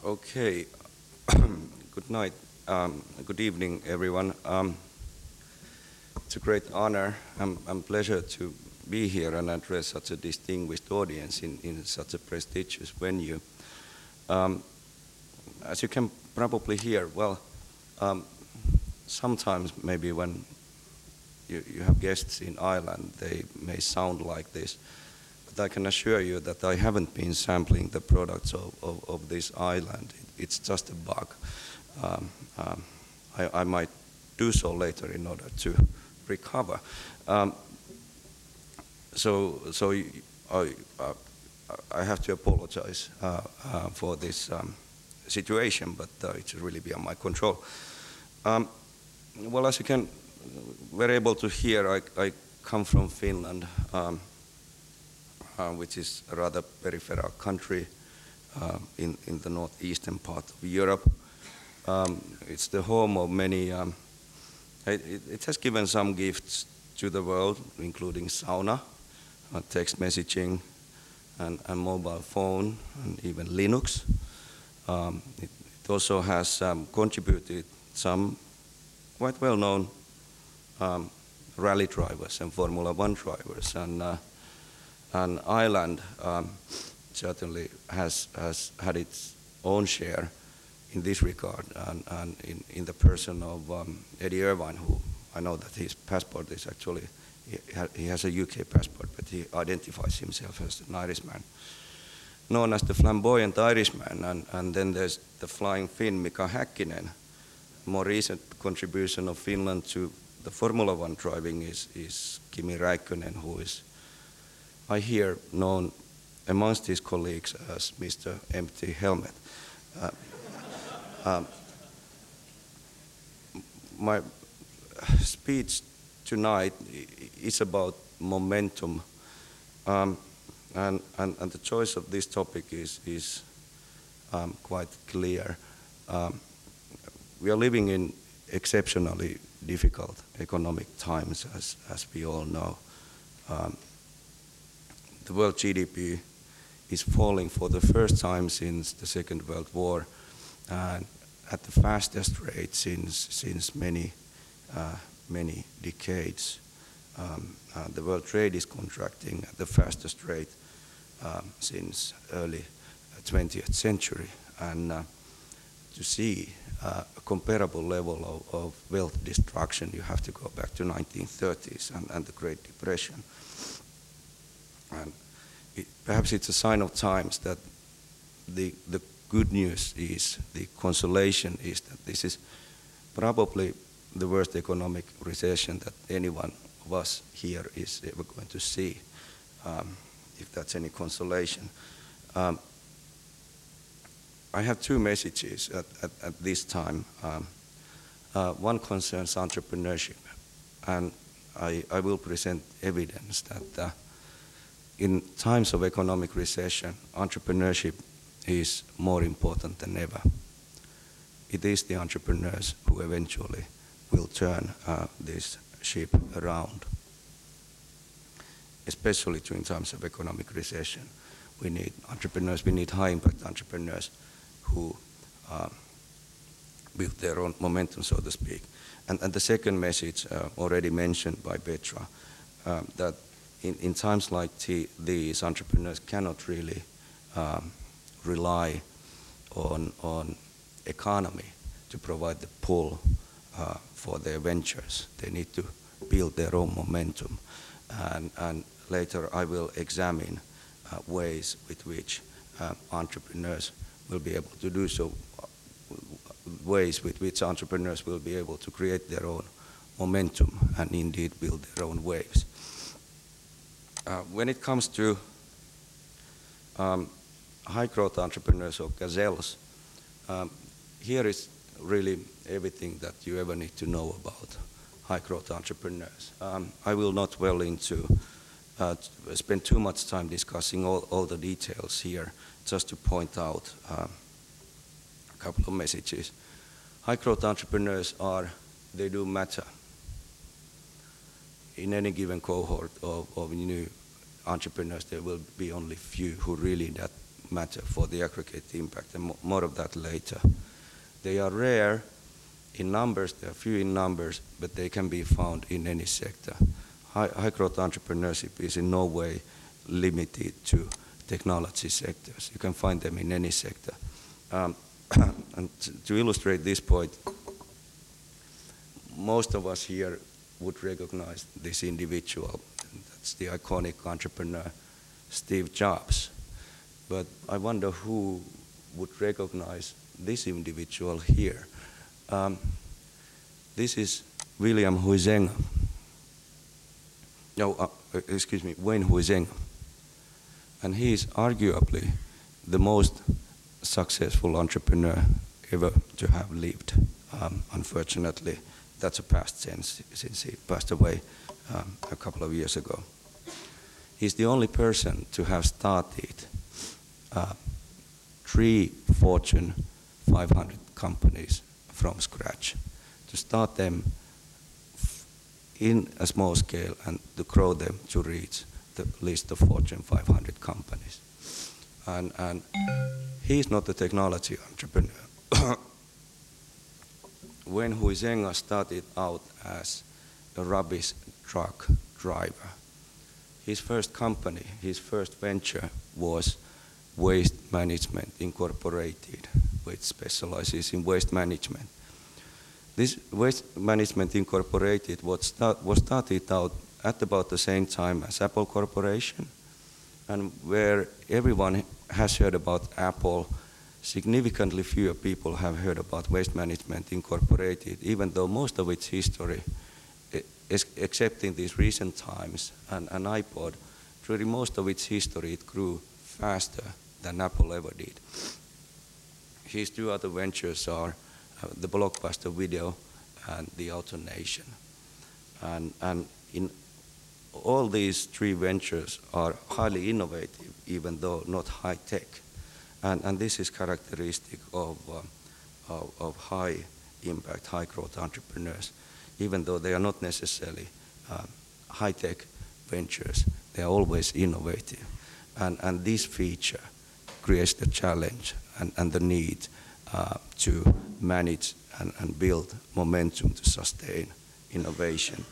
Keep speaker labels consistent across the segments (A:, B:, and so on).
A: Okay, good night, good evening, everyone. It's a great honor and pleasure to be here and address such a distinguished audience in such a prestigious venue. As you can probably hear, well, sometimes maybe when you have guests in Ireland, they may sound like this. But I can assure you that I haven't been sampling the products of this island. It's just a bug. I might do so later in order to recover. So I have to apologize for this situation, but it's really beyond my control. Well, as you can were able to hear, I come from Finland. Which is a rather peripheral country in the northeastern part of Europe. It's the home of many, it has given some gifts to the world, including sauna, text messaging, and mobile phone, and even Linux. It also has contributed some quite well-known rally drivers and Formula One drivers. And Ireland certainly has had its own share in this regard, and in the person of Eddie Irvine, who I know that his passport is actually, he has a UK passport, but he identifies himself as an Irishman, known as the flamboyant Irishman. And then there's the flying Finn, Mika Häkkinen. More recent contribution of Finland to the Formula One driving is Kimi Räikkönen, who is, I hear, known amongst his colleagues as Mr. Empty Helmet. My speech tonight is about momentum, and the choice of this topic is quite clear. We are living in exceptionally difficult economic times, as we all know. The world GDP is falling for the first time since the Second World War, and at the fastest rate since many decades. The world trade is contracting at the fastest rate since early 20th century, and to see a comparable level of wealth destruction, you have to go back to 1930s and the Great Depression. And perhaps it's a sign of times that the good news is, the consolation is that this is probably the worst economic recession that anyone of us here is ever going to see, if that's any consolation. I have two messages at this time. One concerns entrepreneurship, and I will present evidence that in times of economic recession, entrepreneurship is more important than ever. It is the entrepreneurs who eventually will turn this ship around. Especially during times of economic recession, we need entrepreneurs, we need high-impact entrepreneurs who build their own momentum, so to speak. And the second message, already mentioned by Petra, that in times like these, entrepreneurs cannot really rely on economy to provide the pull for their ventures. They need to build their own momentum. And later I will examine ways with which entrepreneurs will be able to do so, ways with which entrepreneurs will be able to create their own momentum and indeed build their own waves. When it comes to high-growth entrepreneurs or gazelles, here is really everything that you ever need to know about high-growth entrepreneurs. I will not well into spend too much time discussing all the details here, just to point out a couple of messages. High-growth entrepreneurs they do matter. In any given cohort of new entrepreneurs, there will be only few who really matter for the aggregate impact, and more of that later. They are rare in numbers, they are few in numbers, but they can be found in any sector. High growth entrepreneurship is in no way limited to technology sectors. You can find them in any sector. And to illustrate this point, most of us here would recognize this individual. That's the iconic entrepreneur, Steve Jobs. But I wonder who would recognize this individual here. This is William Huizenga. No, excuse me, Wayne Huizenga. And he is arguably the most successful entrepreneur ever to have lived. Unfortunately, that's a past tense since he passed away a couple of years ago. He's the only person to have started 3 Fortune 500 companies from scratch, to start them in a small scale and to grow them to reach the list of Fortune 500 companies. And he's not a technology entrepreneur. When Huizenga started out as a rubbish truck driver, his first company, his first venture was Waste Management Incorporated, which specializes in waste management. This Waste Management Incorporated was started out at about the same time as Apple Corporation, and where everyone has heard about Apple, significantly fewer people have heard about Waste Management Incorporated, even though most of its history, except in these recent times, and iPod, really most of its history, it grew faster than Apple ever did. His 2 other ventures are the Blockbuster Video and the AutoNation. And in all these 3 ventures are highly innovative, even though not high tech. And this is characteristic of high impact, high growth entrepreneurs. Even though they are not necessarily high tech ventures, they are always innovative. And this feature creates the challenge and the need to manage and build momentum to sustain innovation.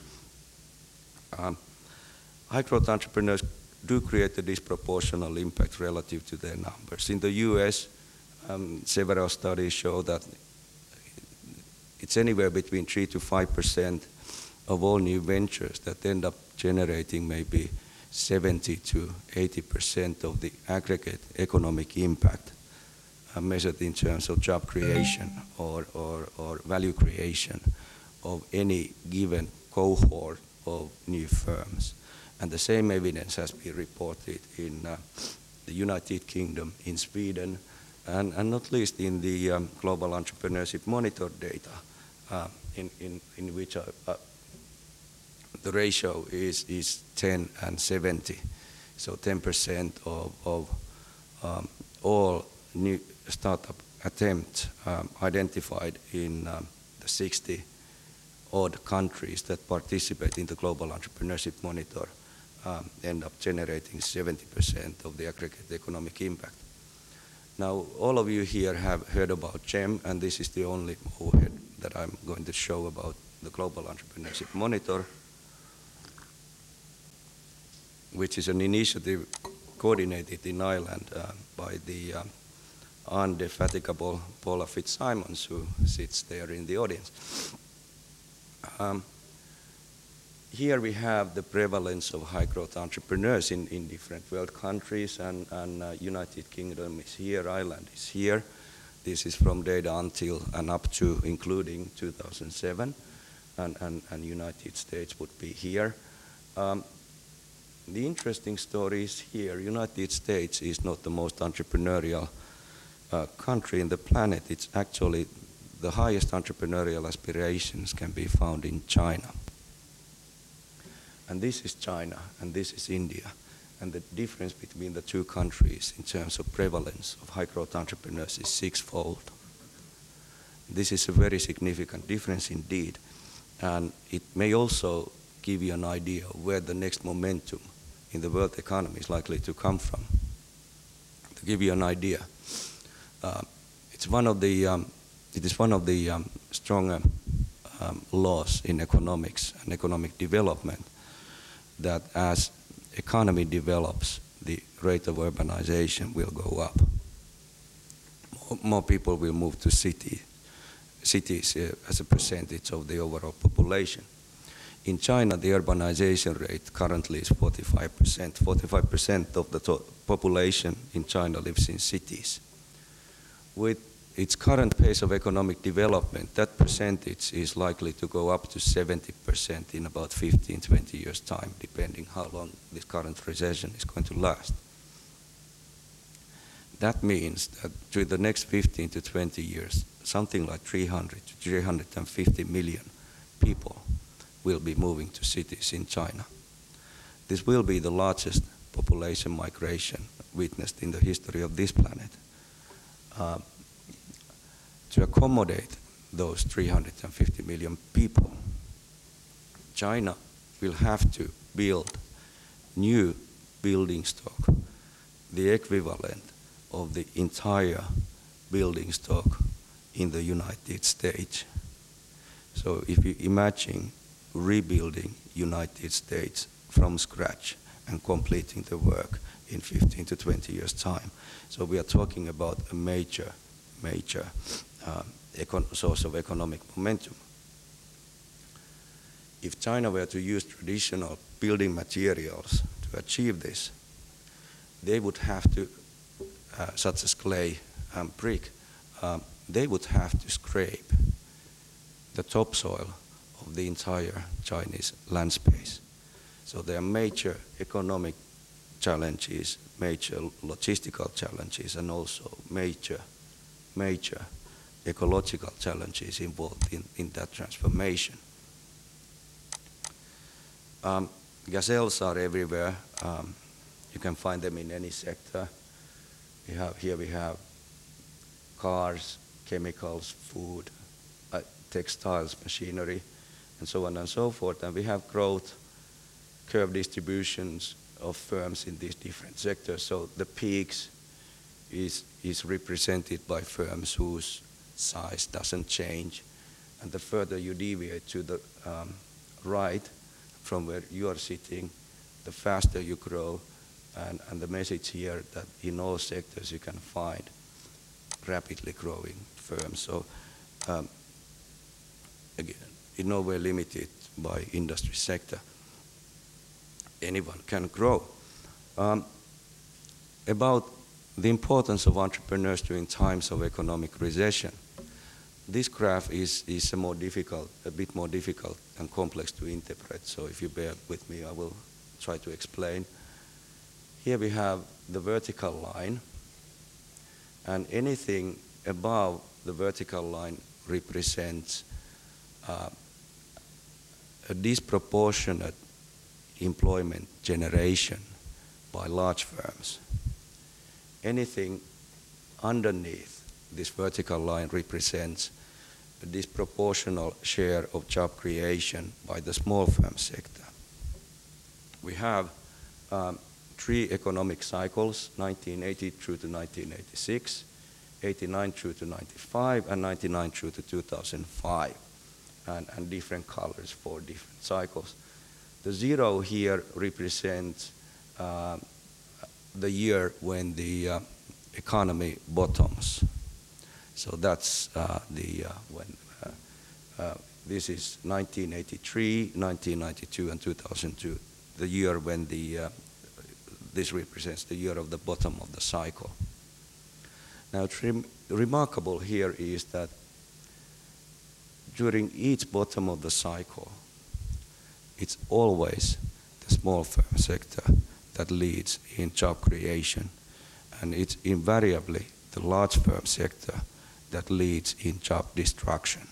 A: High growth entrepreneurs do create a disproportional impact relative to their numbers. In the US, several studies show that it's anywhere between 3 to 5% of all new ventures that end up generating maybe 70 to 80% of the aggregate economic impact, measured in terms of job creation or value creation of any given cohort of new firms. And the same evidence has been reported in the United Kingdom, in Sweden, and not least in the Global Entrepreneurship Monitor data, in which the ratio is 10 and 70. So 10% of all new startup attempts identified in the 60 odd countries that participate in the Global Entrepreneurship Monitor end up generating 70% of the aggregate economic impact. Now, all of you here have heard about GEM, and this is the only overhead that I'm going to show about the Global Entrepreneurship Monitor, which is an initiative coordinated in Ireland by the indefatigable Paula Fitzsimons, who sits there in the audience. Here we have the prevalence of high growth entrepreneurs in different world countries, and United Kingdom is here, Ireland is here. This is from data until and up to including 2007, and United States would be here. The interesting story is here. United States is not the most entrepreneurial country in the planet. It's actually the highest entrepreneurial aspirations can be found in China. And this is China, and this is India. And the difference between the 2 countries in terms of prevalence of high growth entrepreneurs is 6-fold. This is a very significant difference indeed. And it may also give you an idea of where the next momentum in the world economy is likely to come from. To give you an idea, it is one of the stronger laws in economics and economic development that as economy develops, the rate of urbanization will go up. More people will move to cities as a percentage of the overall population. In China, the urbanization rate currently is 45%. 45% of the population in China lives in cities. With its current pace of economic development, that percentage is likely to go up to 70% in about 15-20 years' time, depending how long this current recession is going to last. That means that during the next 15 to 20 years, something like 300 to 350 million people will be moving to cities in China. This will be the largest population migration witnessed in the history of this planet. To accommodate those 350 million people, China will have to build new building stock, the equivalent of the entire building stock in the United States. So if you imagine rebuilding United States from scratch and completing the work in 15 to 20 years' time. So we are talking about a major source of economic momentum. If China were to use traditional building materials to achieve this, they would have to, such as clay and brick, they would have to scrape the topsoil of the entire Chinese land space. So there are major economic challenges, major logistical challenges, and also major ecological challenges involved in that transformation. Gazelles are everywhere. You can find them in any sector. Here we have cars, chemicals, food, textiles, machinery, and so on and so forth. And we have growth, curve distributions of firms in these different sectors. So the peaks is represented by firms whose size doesn't change. And the further you deviate to the right from where you are sitting, the faster you grow. And the message here that in all sectors you can find rapidly growing firms. So again, in no way limited by industry sector. Anyone can grow. About the importance of entrepreneurs during times of economic recession. This graph is a bit more difficult and complex to interpret. So if you bear with me, I will try to explain. Here we have the vertical line, and anything above the vertical line represents a disproportionate employment generation by large firms. Anything underneath this vertical line represents a disproportional share of job creation by the small firm sector. We have 3 economic cycles, 1980 through to 1986, 89 through to 95, and 99 through to 2005, and different colors for different cycles. The 0 here represents the year when the economy bottoms. So that's this is 1983, 1992, and 2002, the year when this represents the year of the bottom of the cycle. Now, remarkable here is that during each bottom of the cycle, it's always the small firm sector that leads in job creation, and it's invariably the large firm sector that leads in job destruction.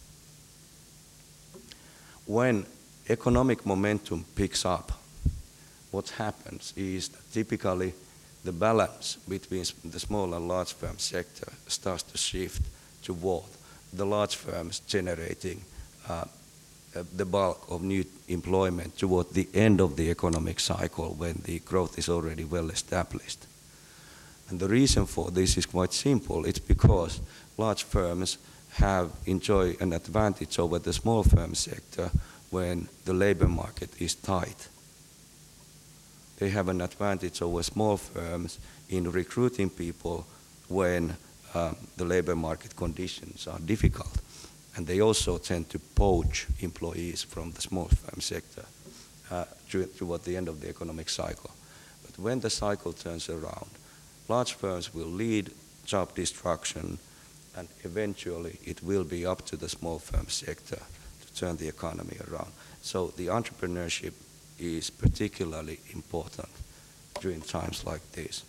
A: When economic momentum picks up, what happens is that typically the balance between the small and large firm sector starts to shift toward the large firms generating the bulk of new employment toward the end of the economic cycle when the growth is already well established. And the reason for this is quite simple. It's because large firms enjoy an advantage over the small firm sector when the labor market is tight. They have an advantage over small firms in recruiting people when the labor market conditions are difficult. And they also tend to poach employees from the small firm sector toward the end of the economic cycle. But when the cycle turns around, large firms will lead job destruction, and eventually it will be up to the small firm sector to turn the economy around. So the entrepreneurship is particularly important during times like this.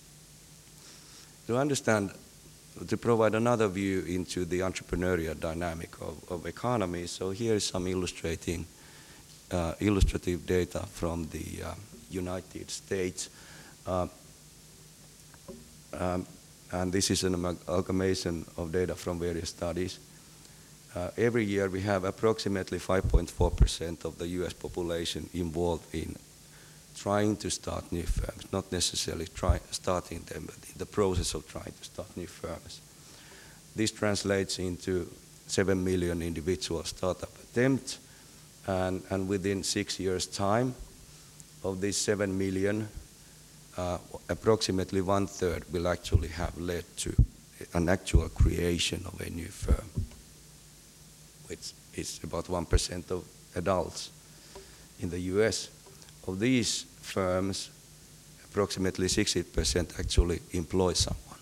A: To provide another view into the entrepreneurial dynamic of economy, so here is some illustrative data from the United States. And this is an amalgamation of data from various studies. Every year we have approximately 5.4% of the US population involved in trying to start new firms, not necessarily starting them, but in the process of trying to start new firms. This translates into 7 million individual startup attempts, and within 6 years' time, of these 7 million, approximately 1/3 will actually have led to an actual creation of a new firm, which is about 1% of adults in the US. Of these firms, approximately 60% actually employ someone.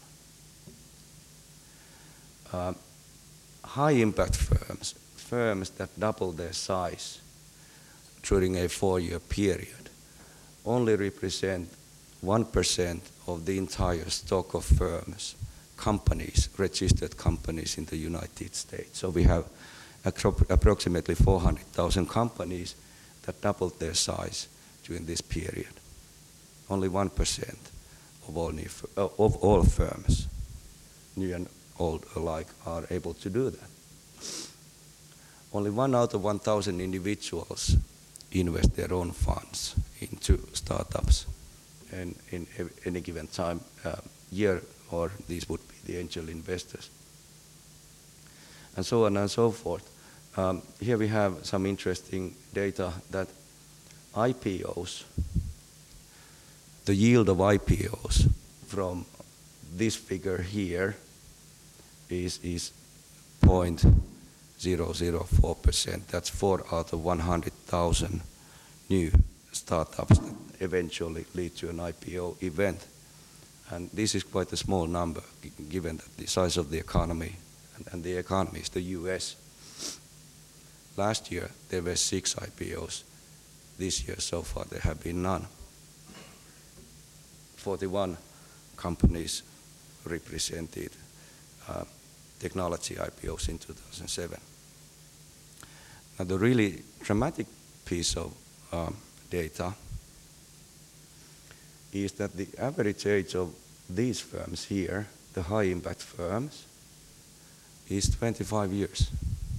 A: High-impact firms that double their size during a 4-year period, only represent 1% of the entire stock of firms, registered companies in the United States. So we have approximately 400,000 companies that doubled their size during this period. Only 1% of all firms, new and old alike, are able to do that. Only 1 out of 1,000 individuals invest their own funds into startups and in any given time, year, or these would be the angel investors. And so on and so forth. Here we have some interesting data that IPOs, the yield of IPOs from this figure here is 0.004%. That's 4 out of 100,000 new startups that eventually lead to an IPO event. And this is quite a small number given that the size of the economy, and the economy is the US. Last year there were 6 IPOs. This year so far there have been none. 41 companies represented technology IPOs in 2007. Now the really dramatic piece of data is that the average age of these firms here, the high impact firms, is 25 years.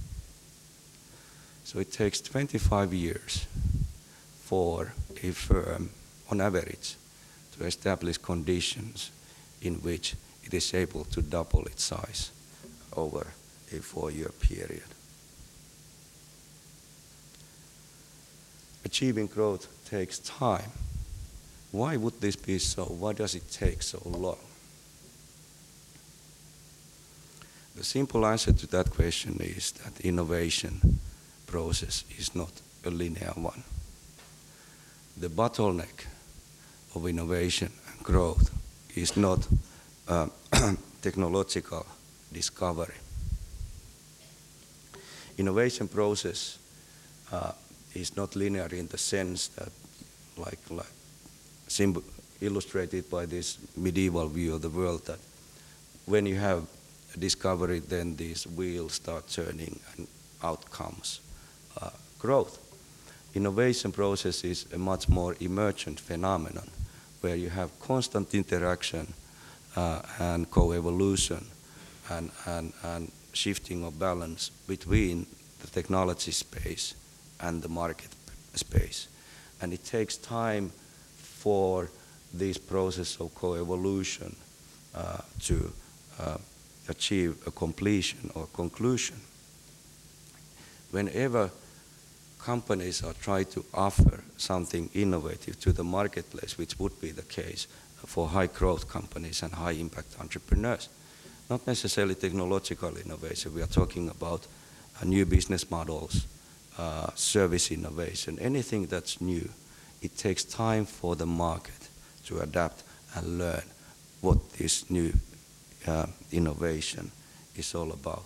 A: So it takes 25 years for a firm, on average, to establish conditions in which it is able to double its size over a 4-year period. Achieving growth takes time. Why would this be so? Why does it take so long? The simple answer to that question is that innovation process is not a linear one. The bottleneck of innovation and growth is not technological discovery. Innovation process is not linear in the sense that, like illustrated by this medieval view of the world, that when you have a discovery, then these wheels start turning and out comes growth. Innovation process is a much more emergent phenomenon where you have constant interaction and co-evolution and shifting of balance between the technology space and the market space. And it takes time for this process of co-evolution to achieve a completion or conclusion. Whenever companies are trying to offer something innovative to the marketplace, which would be the case for high growth companies and high impact entrepreneurs, not necessarily technological innovation, we are talking about new business models, service innovation, anything that's new. It takes time for the market to adapt and learn what this new innovation is all about.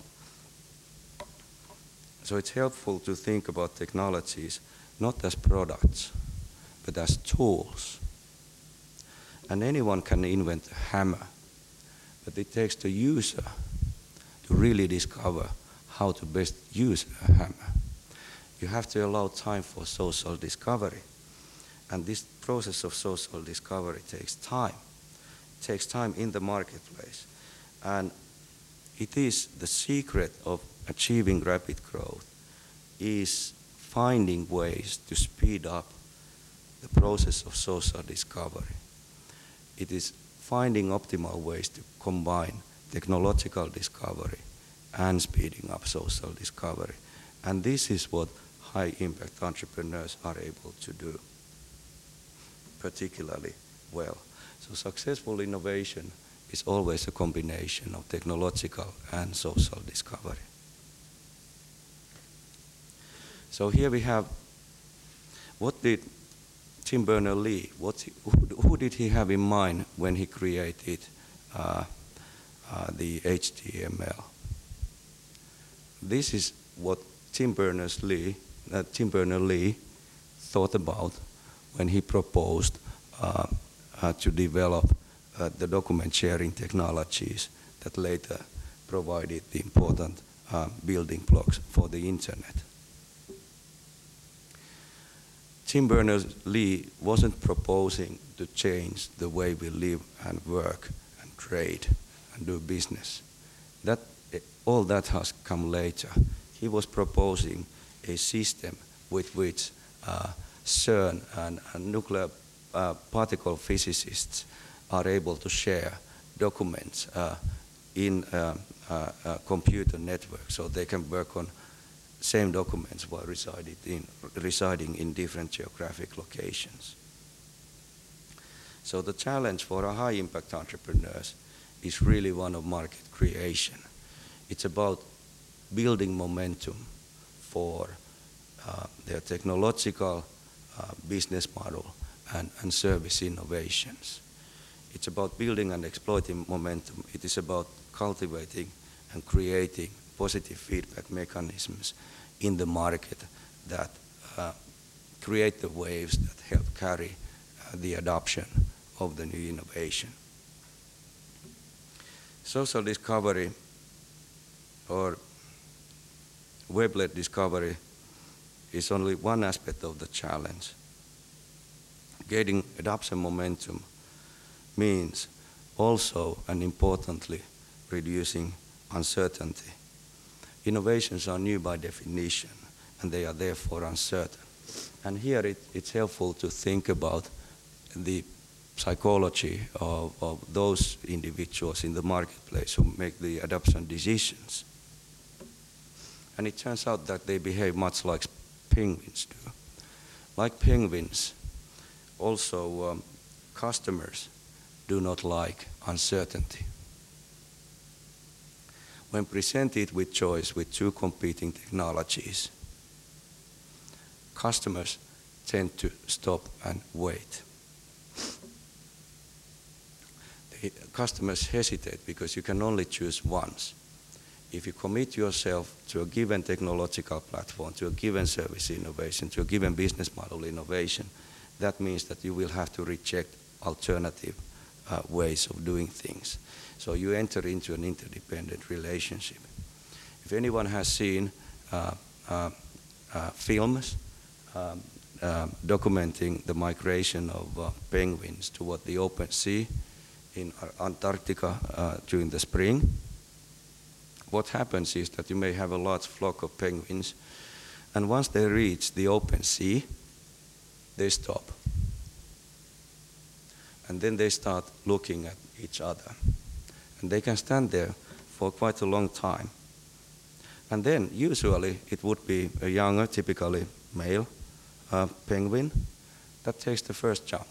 A: So it's helpful to think about technologies not as products, but as tools. And anyone can invent a hammer, but it takes the user to really discover how to best use a hammer. You have to allow time for social discovery. And this process of social discovery takes time. It takes time in the marketplace. And it is the secret of achieving rapid growth is finding ways to speed up the process of social discovery. It is finding optimal ways to combine technological discovery and speeding up social discovery. And this is what high impact entrepreneurs are able to do particularly well. So successful innovation is always a combination of technological and social discovery. So here we have, what did Tim Berners-Lee, who did he have in mind when he created the HTML? This is what Tim Berners-Lee thought about when he proposed to develop the document sharing technologies that later provided the important building blocks for the internet. Tim Berners-Lee wasn't proposing to change the way we live and work and trade and do business. All that has come later. He was proposing a system with which CERN and nuclear particle physicists are able to share documents in a computer network, so they can work on same documents while residing in different geographic locations. So the challenge for our high impact entrepreneurs is really one of market creation. It's about building momentum for their technological business model and service innovations. It's about building and exploiting momentum. It is about cultivating and creating positive feedback mechanisms in the market that create the waves that help carry the adoption of the new innovation. Social discovery or web-led discovery is only one aspect of the challenge. Gaining adoption momentum means also and importantly reducing uncertainty. Innovations are new by definition and they are therefore uncertain. And here it's helpful to think about the psychology of those individuals in the marketplace who make the adoption decisions. And it turns out that they behave much like penguins do. Like penguins, also customers do not like uncertainty. When presented with choice with two competing technologies, customers tend to stop and wait. Customers hesitate because you can only choose once. If you commit yourself to a given technological platform, to a given service innovation, to a given business model innovation, that means that you will have to reject alternative ways of doing things. So you enter into an interdependent relationship. If anyone has seen films documenting the migration of penguins toward the open sea in Antarctica during the spring, what happens is that you may have a large flock of penguins, and once they reach the open sea, they stop. And then they start looking at each other. And they can stand there for quite a long time. And then usually it would be a younger, typically male penguin that takes the first jump.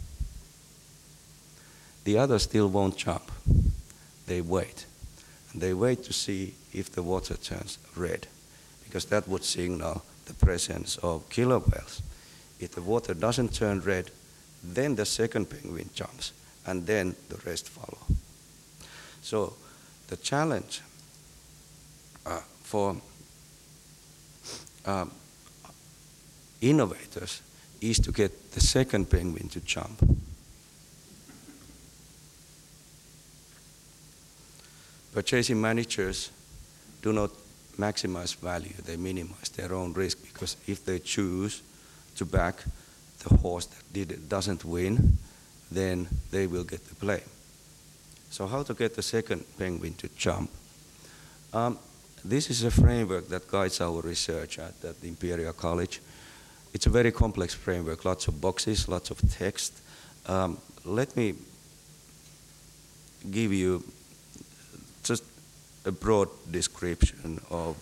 A: The others still won't jump. They wait. And they wait to see if the water turns red, because that would signal the presence of killer whales. If the water doesn't turn red, then the second penguin jumps, and then the rest follow. So the challenge for innovators is to get the second penguin to jump. Purchasing managers do not maximize value, they minimize their own risk, because if they choose to back the horse that doesn't win, then they will get the blame. So how to get the second penguin to jump? This is a framework that guides our research at the Imperial College. It's a very complex framework, lots of boxes, lots of text. Let me give you just a broad description of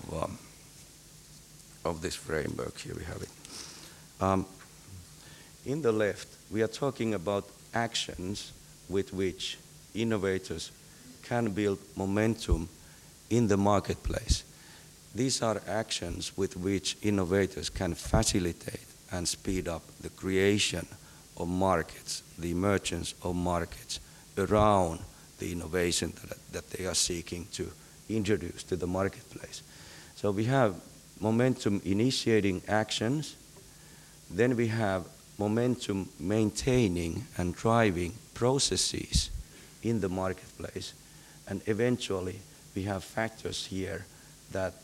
A: this framework. Here we have it. In the left, we are talking about actions with which innovators can build momentum in the marketplace. These are actions with which innovators can facilitate and speed up the creation of markets, the emergence of markets around the innovation that they are seeking to introduce to the marketplace. So we have momentum initiating actions, then we have momentum maintaining and driving processes in the marketplace, and eventually we have factors here that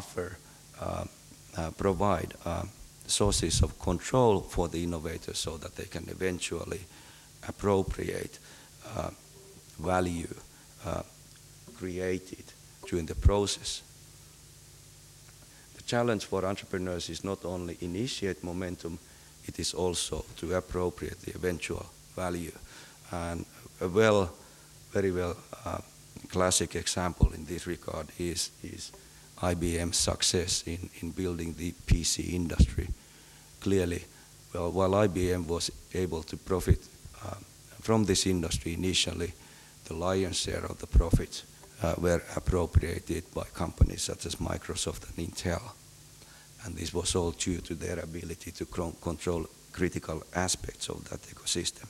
A: provide sources of control for the innovators so that they can eventually appropriate value created during the process. The challenge for entrepreneurs is not only initiate momentum, it is also to appropriate the eventual value. And a very well classic example in this regard is IBM's success in building the PC industry. Clearly, well, while IBM was able to profit from this industry initially, the lion's share of the profits were appropriated by companies such as Microsoft and Intel. And this was all due to their ability to control critical aspects of that ecosystem.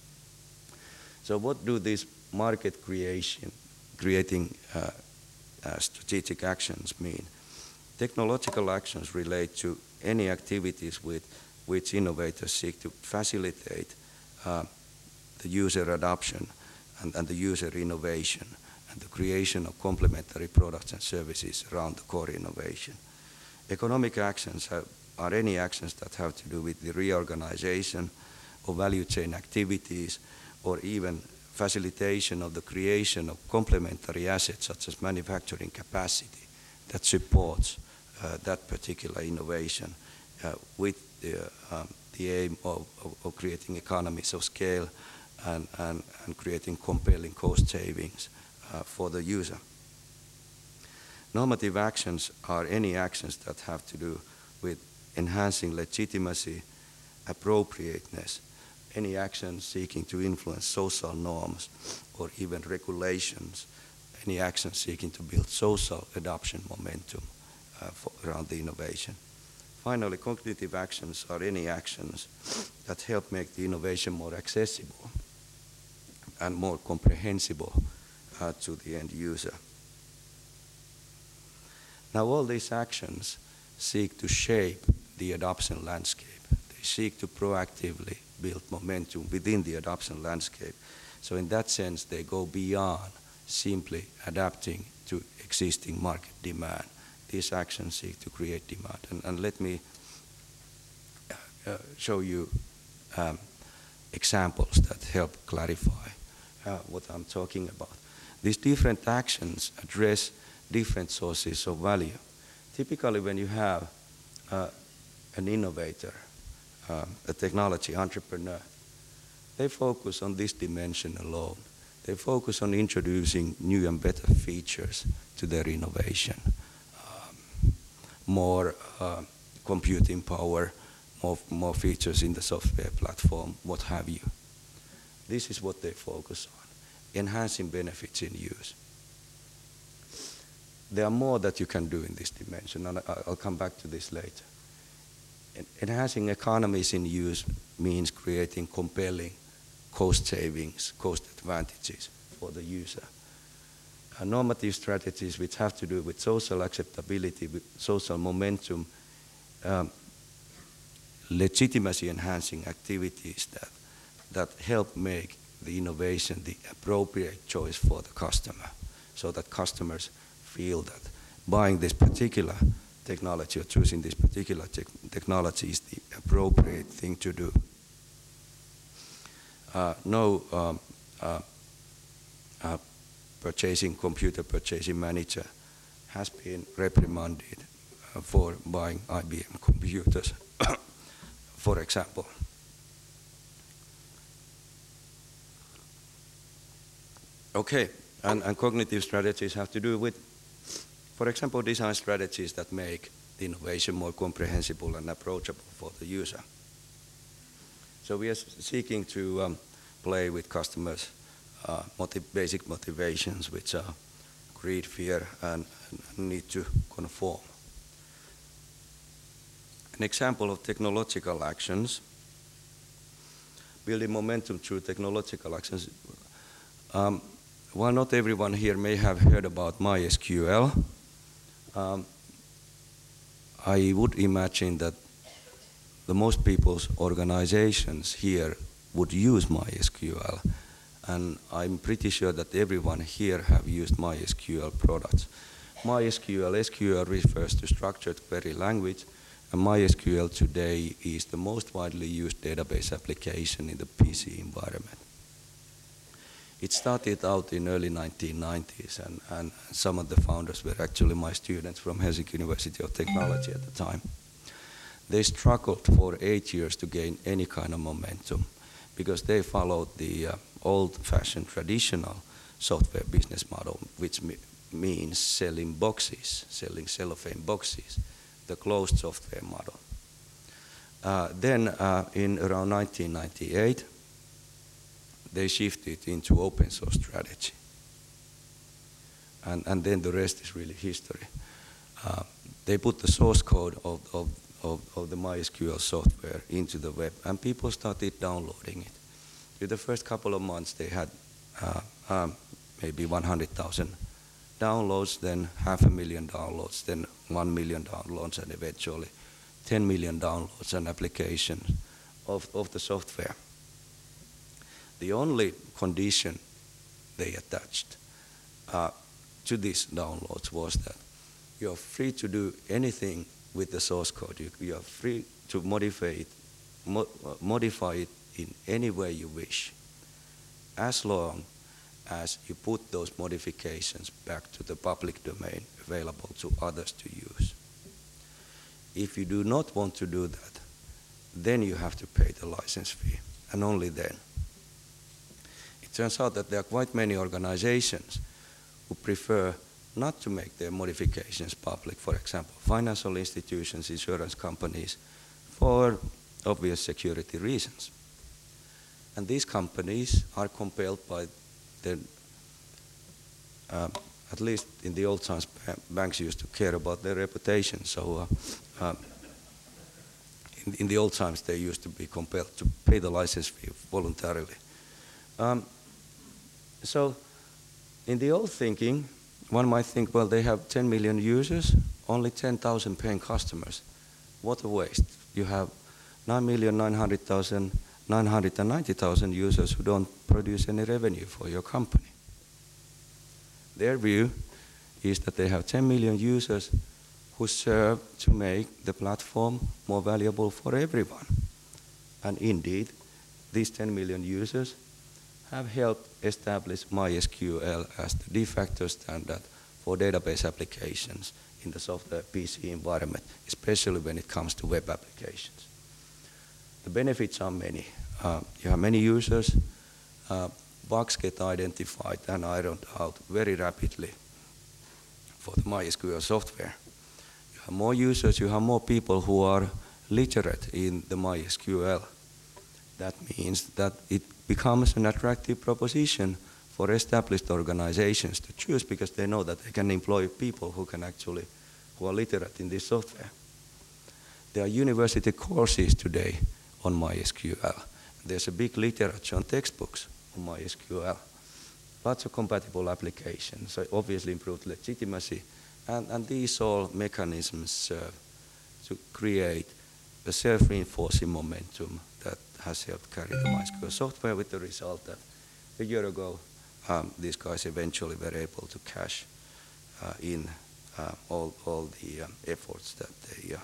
A: So what do these market creating strategic actions mean? Technological actions relate to any activities with which innovators seek to facilitate the user adoption and the user innovation and the creation of complementary products and services around the core innovation. Economic actions are any actions that have to do with the reorganization of value chain activities or even facilitation of the creation of complementary assets such as manufacturing capacity that supports that particular innovation with the aim of creating economies of scale and creating compelling cost savings for the user. Normative actions are any actions that have to do with enhancing legitimacy, appropriateness, any action seeking to influence social norms or even regulations, any action seeking to build social adoption momentum around the innovation. Finally, cognitive actions are any actions that help make the innovation more accessible and more comprehensible to the end user. Now, all these actions seek to shape the adoption landscape. They seek to proactively build momentum within the adoption landscape. So in that sense, they go beyond simply adapting to existing market demand. These actions seek to create demand. And let me show you examples that help clarify what I'm talking about. These different actions address different sources of value. Typically, when you have an innovator, a technology entrepreneur, they focus on this dimension alone. They focus on introducing new and better features to their innovation. More computing power, more features in the software platform, what have you. This is what they focus on, enhancing benefits in use. There are more that you can do in this dimension, and I'll come back to this later. Enhancing economies in use means creating compelling cost savings, cost advantages for the user. Normative strategies which have to do with social acceptability, with social momentum, legitimacy enhancing activities that help make the innovation the appropriate choice for the customer, so that customers feel that buying this particular technology or choosing this particular technology is the appropriate thing to do. Computer purchasing manager has been reprimanded for buying IBM computers, for example. Okay, and cognitive strategies have to do with, for example, design strategies that make the innovation more comprehensible and approachable for the user. So we are seeking to play with customers' basic motivations, which are greed, fear, and need to conform. An example of technological actions, building momentum through technological actions. While not everyone here may have heard about MySQL, I would imagine that the most people's organizations here would use MySQL, and I'm pretty sure that everyone here have used MySQL products. SQL refers to structured query language, and MySQL today is the most widely used database application in the PC environment. It started out in early 1990s, and some of the founders were actually my students from Helsinki University of Technology at the time. They struggled for 8 years to gain any kind of momentum because they followed the old-fashioned traditional software business model, which means selling boxes, selling cellophane boxes, the closed software model. Then in around 1998, they shifted into open source strategy. And then the rest is really history. They put the source code of the MySQL software into the web, and people started downloading it. In the first couple of months, they had maybe 100,000 downloads, then 500,000 downloads, then 1 million downloads, and eventually 10 million downloads and applications of the software. The only condition they attached to these downloads was that you're free to do anything with the source code. You are free to modify it in any way you wish, as long as you put those modifications back to the public domain available to others to use. If you do not want to do that, then you have to pay the license fee, and only then. It turns out that there are quite many organizations who prefer not to make their modifications public, for example, financial institutions, insurance companies, for obvious security reasons. And these companies are compelled by the, at least in the old times, banks used to care about their reputation. So in the old times, they used to be compelled to pay the license fee voluntarily. So in the old thinking, one might think, well, they have 10 million users, only 10,000 paying customers. What a waste. You have 9,990,000 users who don't produce any revenue for your company. Their view is that they have 10 million users who serve to make the platform more valuable for everyone. And indeed, these 10 million users have helped establish MySQL as the de facto standard for database applications in the software PC environment, especially when it comes to web applications. The benefits are many. You have many users. bugs get identified and ironed out very rapidly for the MySQL software. You have more users, you have more people who are literate in the MySQL. That means that it becomes an attractive proposition for established organizations to choose, because they know that they can employ people who are literate in this software. There are university courses today on MySQL. There's a big literature on textbooks on MySQL. Lots of compatible applications, so obviously improved legitimacy, and these all mechanisms serve to create a self-reinforcing momentum that has helped carry the MySQL software, with the result that a year ago these guys eventually were able to cash in all the efforts that they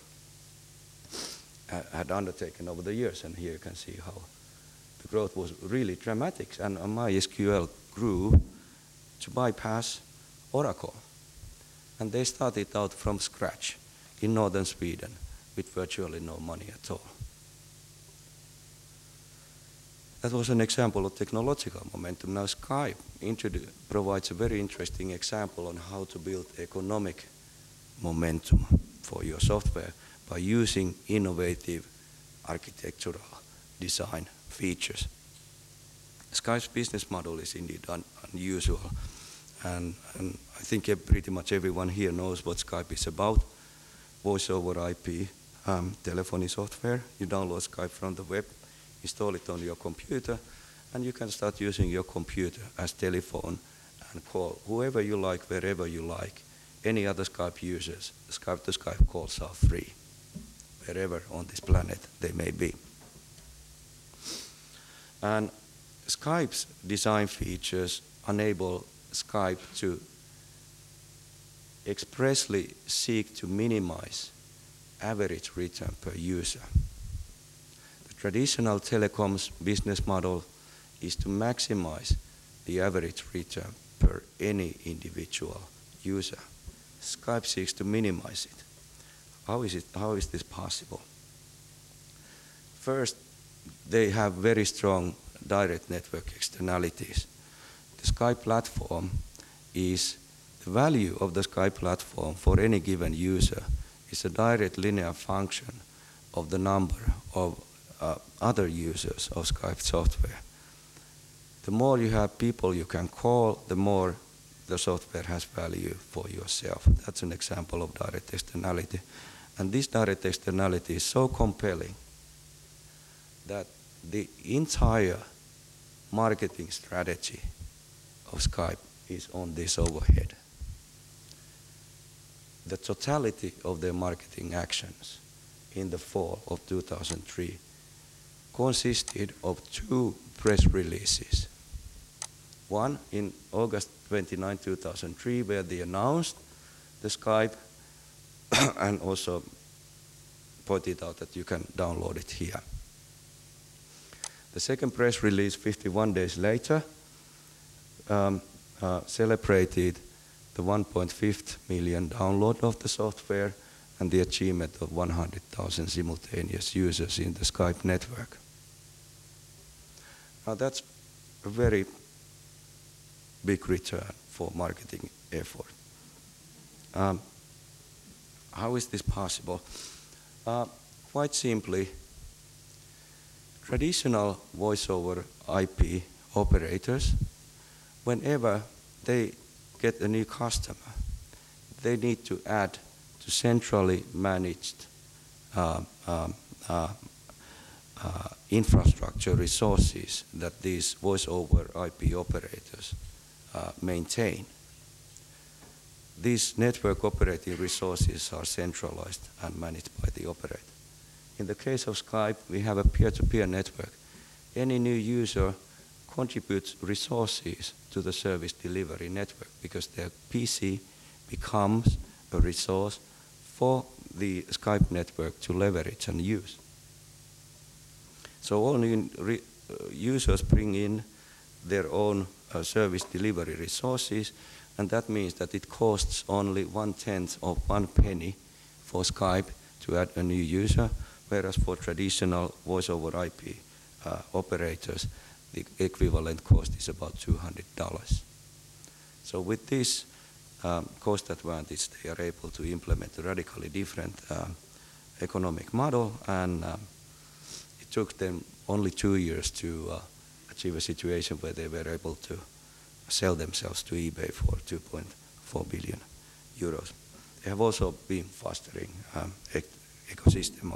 A: had undertaken over the years. And here you can see how the growth was really dramatic, and MySQL grew to bypass Oracle. And they started out from scratch in northern Sweden with virtually no money at all. That was an example of technological momentum. Now Skype provides a very interesting example on how to build economic momentum for your software by using innovative architectural design features. Skype's business model is indeed unusual, and I think pretty much everyone here knows what Skype is about. Voice over IP telephony software. You download Skype from the web, install it on your computer, and you can start using your computer as telephone and call whoever you like, wherever you like. Any other Skype users, Skype to Skype calls are free, wherever on this planet they may be. And Skype's design features enable Skype to expressly seek to minimize average return per user. The traditional telecoms business model is to maximize the average return per any individual user. Skype seeks to minimize it. How is this possible? First, they have very strong direct network externalities. The Skype platform is the value of the Skype platform for any given user is a direct linear function of the number of other users of Skype software. The more you have people you can call, the more the software has value for yourself. That's an example of direct externality. And this direct externality is so compelling that the entire marketing strategy of Skype is on this overhead. The totality of their marketing actions in the fall of 2003 consisted of 2 press releases. One in August 29, 2003, where they announced the Skype and also pointed out that you can download it here. The second press release, 51 days later, celebrated the 1.5 million download of the software and the achievement of 100,000 simultaneous users in the Skype network. Now that's a very big return for marketing effort. How is this possible? Quite simply, traditional voice over IP operators, whenever they get a new customer, they need to add to centrally managed infrastructure resources that these voice over IP operators maintain. These network operating resources are centralized and managed by the operator. In the case of Skype, we have a peer-to-peer network. Any new user contributes resources to the service delivery network because their PC becomes a resource for the Skype network to leverage and use. So all new users bring in their own service delivery resources, and that means that it costs only 1/10 of 1 penny for Skype to add a new user, whereas for traditional voice over IP operators, the equivalent cost is about $200. So with this cost advantage, they are able to implement a radically different economic model, and it took them only 2 years to achieve a situation where they were able to sell themselves to eBay for 2.4 billion euros. They have also been fostering ecosystem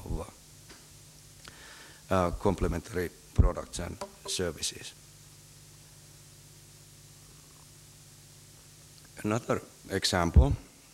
A: of complementary products and services. Another example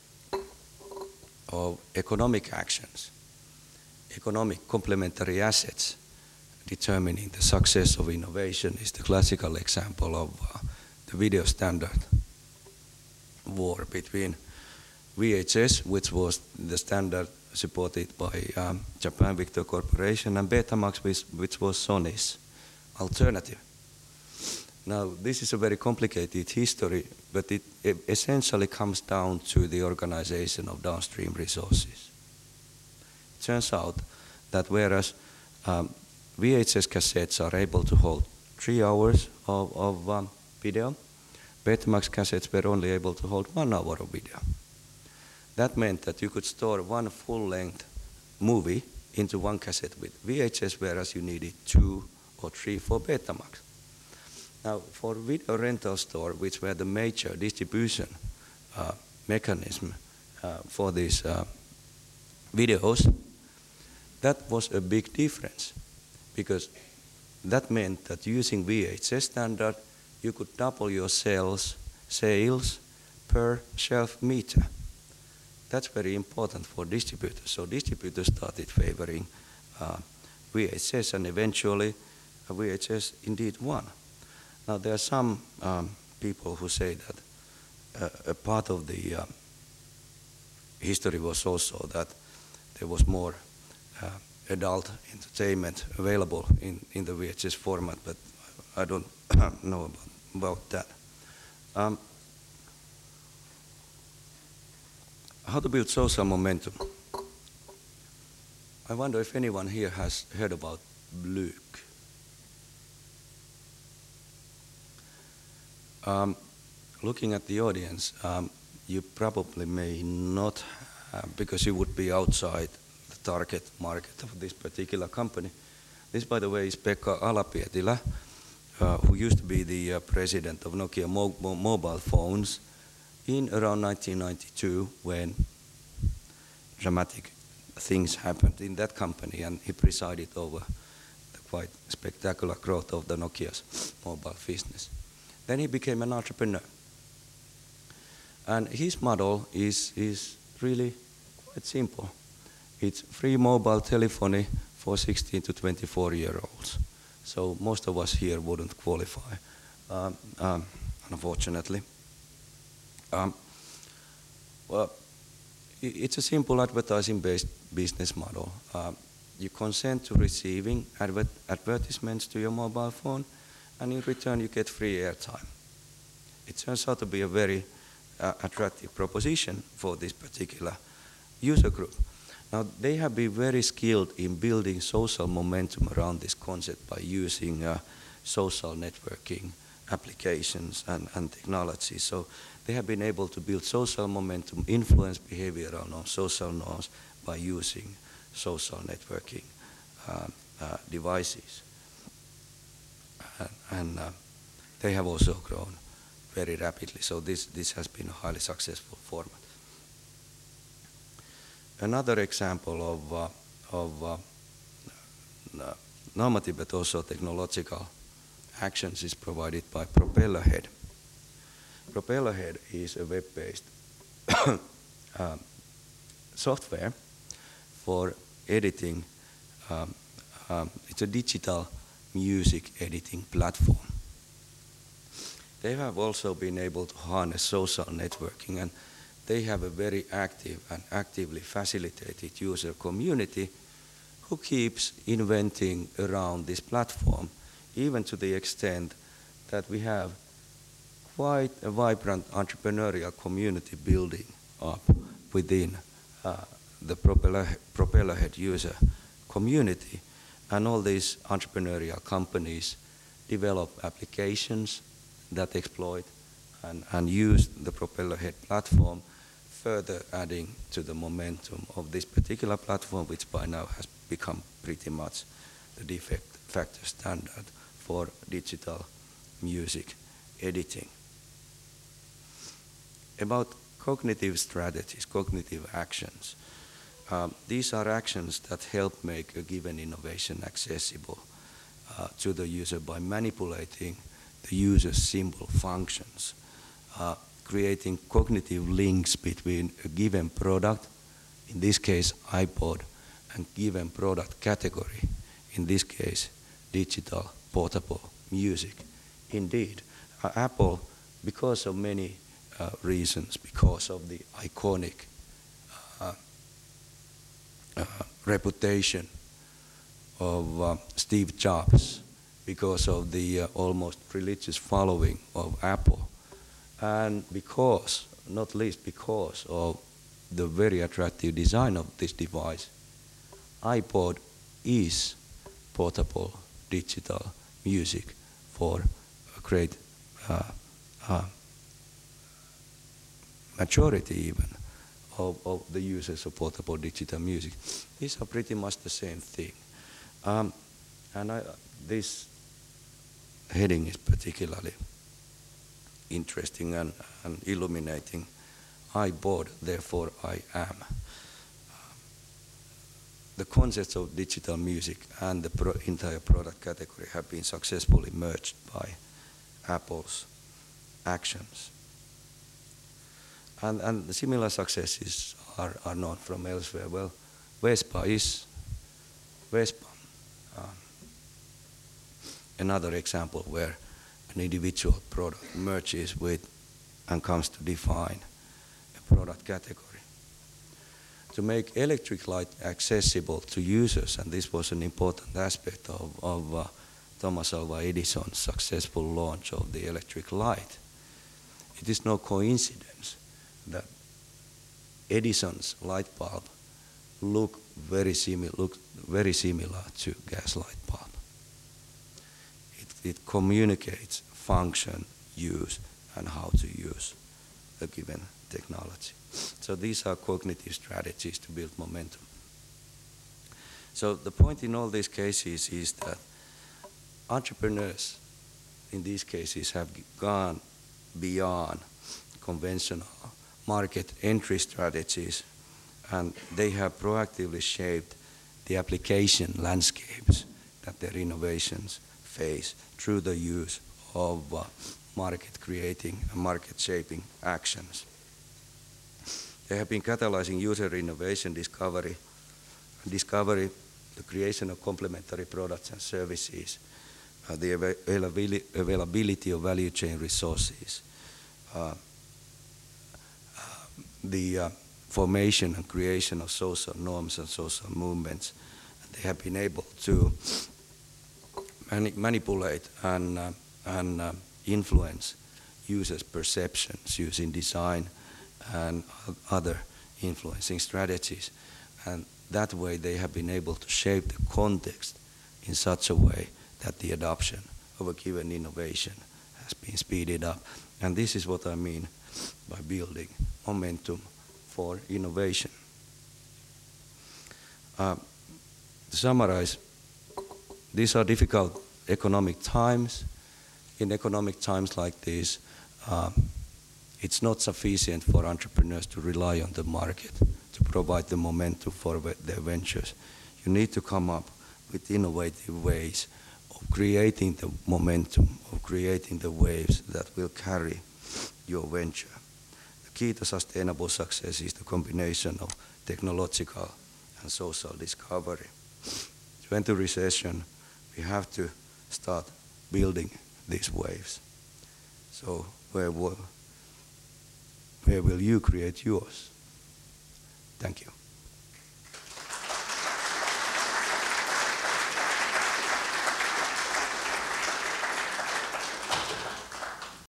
A: of economic actions, economic complementary assets determining the success of innovation, is the classical example of the video standard war between VHS, which was the standard supported by Japan Victor Corporation, and Betamax, which was Sony's alternative. Now, this is a very complicated history, but it essentially comes down to the organization of downstream resources. It turns out that whereas VHS cassettes are able to hold 3 hours of video, Betamax cassettes were only able to hold 1 hour of video. That meant that you could store one full-length movie into one cassette with VHS, whereas you needed 2 or 3 for Betamax. Now, for video rental store, which were the major distribution mechanism for these videos, that was a big difference, because that meant that using VHS standard, you could double your sales per shelf meter. That's very important for distributors. So distributors started favoring VHS, and eventually VHS indeed won. Now, there are some people who say that a part of the history was also that there was more adult entertainment available in the VHS format, but I don't know about that. How to build social momentum? I wonder if anyone here has heard about Bluke. Looking at the audience, you probably may not have, because you would be outside the target market of this particular company. This, by the way, is Pekka Ala-Pietilä, who used to be the president of Nokia mobile phones in around 1992, when dramatic things happened in that company, and he presided over the quite spectacular growth of the Nokia's mobile business. Then he became an entrepreneur. And his model is really quite simple. It's free mobile telephony for 16 to 24-year-olds. So most of us here wouldn't qualify, unfortunately. Well, it's a simple advertising-based business model. You consent to receiving advertisements to your mobile phone, and in return you get free airtime. It turns out to be a very attractive proposition for this particular user group. Now, they have been very skilled in building social momentum around this concept by using social networking applications and technology. So they have been able to build social momentum, influence behavioral norms, social norms, by using social networking devices. And they have also grown very rapidly. So this has been a highly successful format. Another example of normative but also technological actions is provided by Propellerhead. Propellerhead is a web-based software for editing. It's a digital music editing platform. They have also been able to harness social networking, and they have a very active and actively facilitated user community who keeps inventing around this platform, even to the extent that we have quite a vibrant entrepreneurial community building up within the Propellerhead user community. And all these entrepreneurial companies develop applications that exploit and use the propeller head platform, further adding to the momentum of this particular platform, which by now has become pretty much the de facto standard for digital music editing. About cognitive strategies, cognitive actions. These are actions that help make a given innovation accessible to the user by manipulating the user's simple functions, creating cognitive links between a given product, in this case iPod, and given product category, in this case digital portable music. Indeed, Apple, because of many reasons, because of the iconic reputation of Steve Jobs, because of the almost religious following of Apple, and because, not least because of the very attractive design of this device, iPod is portable digital music for a great majority even of the users of portable digital music. These are pretty much the same thing. This heading is particularly interesting and illuminating. I bought, therefore I am. The concepts of digital music and the entire product category have been successfully merged by Apple's actions. And the similar successes are known from elsewhere. Well, Vespa is another example where an individual product merges with and comes to define a product category. To make electric light accessible to users, and this was an important aspect of Thomas Alva Edison's successful launch of the electric light, it is no coincidence that Edison's light bulb looked very similar to gas light bulb. It communicates function, use, and how to use a given technology. So these are cognitive strategies to build momentum. So the point in all these cases is that entrepreneurs in these cases have gone beyond conventional market entry strategies, and they have proactively shaped the application landscapes that their innovations face through the use of market creating and market shaping actions. They have been catalyzing user innovation, discovery, the creation of complementary products and services, the availability of value chain resources, the formation and creation of social norms and social movements. They have been able to manipulate and influence users' perceptions using design and other influencing strategies. And that way they have been able to shape the context in such a way that the adoption of a given innovation has been speeded up. And this is what I mean by building momentum for innovation. To summarize, these are difficult economic times. In economic times like this, it's not sufficient for entrepreneurs to rely on the market to provide the momentum for their ventures. You need to come up with innovative ways of creating the momentum, of creating the waves that will carry your venture. The key to sustainable success is the combination of technological and social discovery. To enter recession, we have to start building these waves. So where will you create yours? Thank you.